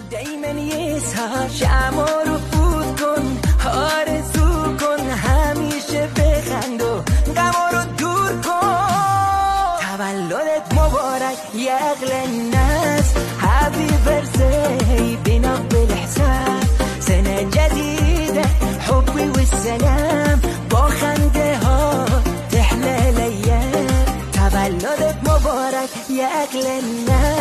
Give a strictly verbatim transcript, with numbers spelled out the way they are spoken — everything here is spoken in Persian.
دايما يسهر شمع رو فوت کن آرزو کن همیشه بخند و غم رو دور کن تولدت مبارك يا أغلى الناس هابي بيرثداي بينا بالإحساس سنة جديدة حبي والسلام با خنده ها تحلى الأيام تولدت مبارك يا أغلى الناس